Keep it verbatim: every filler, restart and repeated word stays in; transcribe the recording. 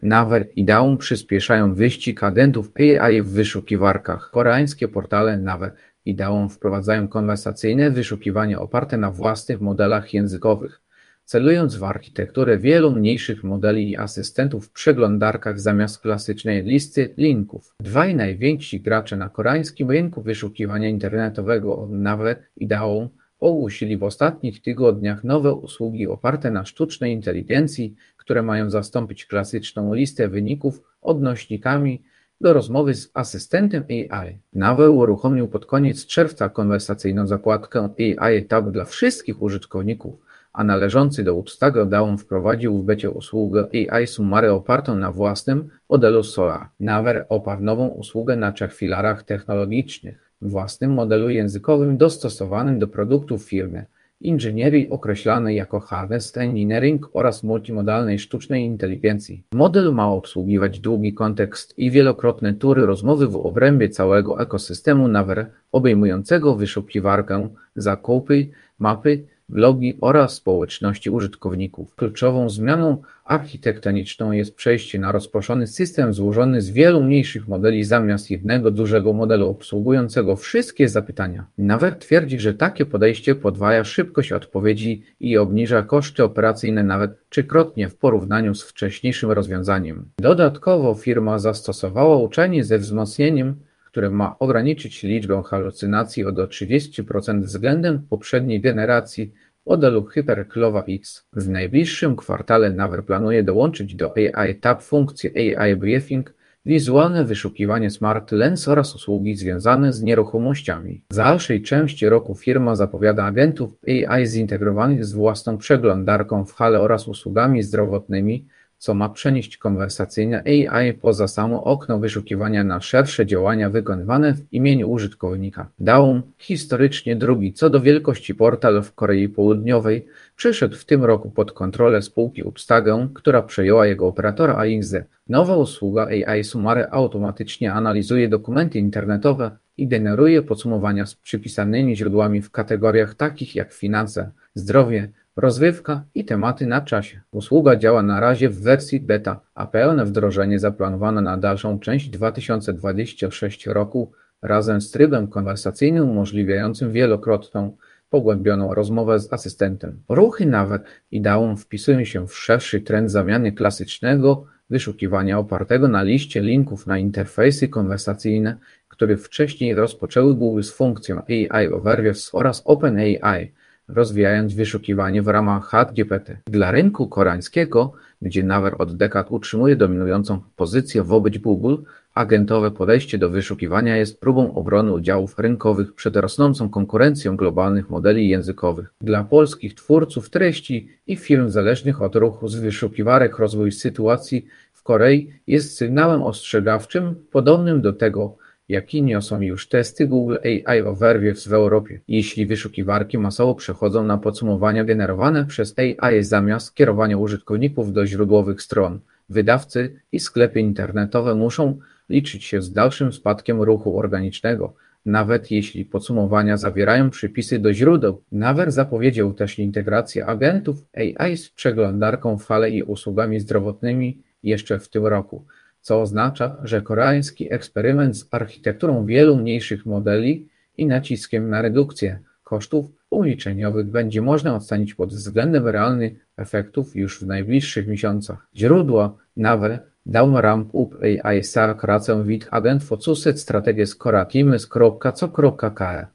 Naver i Daum przyspieszają wyścig agentów A I w wyszukiwarkach. Koreańskie portale Naver i Daum wprowadzają konwersacyjne wyszukiwanie oparte na własnych modelach językowych, celując w architekturę wielu mniejszych modeli i asystentów w przeglądarkach zamiast klasycznej listy linków. Dwaj najwięksi gracze na koreańskim rynku wyszukiwania internetowego, Naver i Daum, ogłosili w ostatnich tygodniach nowe usługi oparte na sztucznej inteligencji, które mają zastąpić klasyczną listę wyników odnośnikami do rozmowy z asystentem A I. Naver uruchomił pod koniec czerwca konwersacyjną zakładkę A I Tab dla wszystkich użytkowników, a należący do Woodstocka Daum wprowadził w becie usługę A I Summary opartą na własnym modelu Sora. Naver oparł nową usługę na trzech filarach technologicznych: własnym modelu językowym dostosowanym do produktów firmy, inżynierii określanej jako Harvest Engineering oraz multimodalnej sztucznej inteligencji. Model ma obsługiwać długi kontekst i wielokrotne tury rozmowy w obrębie całego ekosystemu Naver, obejmującego wyszukiwarkę, zakupy, mapy, blogi oraz społeczności użytkowników. Kluczową zmianą architektoniczną jest przejście na rozproszony system złożony z wielu mniejszych modeli zamiast jednego dużego modelu obsługującego wszystkie zapytania. Naver twierdzi, że takie podejście podwaja szybkość odpowiedzi i obniża koszty operacyjne nawet trzykrotnie w porównaniu z wcześniejszym rozwiązaniem. Dodatkowo firma zastosowała uczenie ze wzmocnieniem, które ma ograniczyć liczbę halucynacji o do trzydziestu procent względem poprzedniej generacji modelu HyperCLOVA X. W najbliższym kwartale Naver planuje dołączyć do A I Tab funkcję A I Briefing, wizualne wyszukiwanie Smart Lens oraz usługi związane z nieruchomościami. W dalszej części roku firma zapowiada agentów A I zintegrowanych z własną przeglądarką w hale oraz usługami zdrowotnymi, co ma przenieść konwersacyjne A I poza samo okno wyszukiwania na szersze działania wykonywane w imieniu użytkownika. Daum, historycznie drugi co do wielkości portal w Korei Południowej, przeszedł w tym roku pod kontrolę spółki Woodstocka, która przejęła jego operatora A X Z. Nowa usługa A I Summary automatycznie analizuje dokumenty internetowe i generuje podsumowania z przypisanymi źródłami w kategoriach takich jak finanse, zdrowie, rozrywka i tematy na czasie. Usługa działa na razie w wersji beta, a pełne wdrożenie zaplanowano na dalszą część dwa tysiące dwudziestego szóstego roku razem z trybem konwersacyjnym umożliwiającym wielokrotną, pogłębioną rozmowę z asystentem. Ruchy Naver i Daum wpisują się w szerszy trend zamiany klasycznego wyszukiwania opartego na liście linków na interfejsy konwersacyjne, które wcześniej rozpoczęły Google z funkcją A I Overviews oraz OpenAI, rozwijając wyszukiwanie w ramach ChatGPT. Dla rynku koreańskiego, gdzie Naver od dekad utrzymuje dominującą pozycję wobec Google, agentowe podejście do wyszukiwania jest próbą obrony udziałów rynkowych przed rosnącą konkurencją globalnych modeli językowych. Dla polskich twórców treści i firm zależnych od ruchu z wyszukiwarek rozwój sytuacji w Korei jest sygnałem ostrzegawczym podobnym do tego, jaki niosą już testy Google A I Overviews w Europie. Jeśli wyszukiwarki masowo przechodzą na podsumowania generowane przez A I zamiast kierowania użytkowników do źródłowych stron, wydawcy i sklepy internetowe muszą liczyć się z dalszym spadkiem ruchu organicznego, nawet jeśli podsumowania zawierają przypisy do źródeł. Naver zapowiedział też integrację agentów A I z przeglądarką w hale i usługami zdrowotnymi jeszcze w tym roku, co oznacza, że koreański eksperyment z architekturą wielu mniejszych modeli i naciskiem na redukcję kosztów uliczeniowych będzie można ocenić pod względem realnych efektów już w najbliższych miesiącach. Źródła Naver Daum ramp up A I sa kracę vid agent focuset strategies koreatimys kropka co kropka ke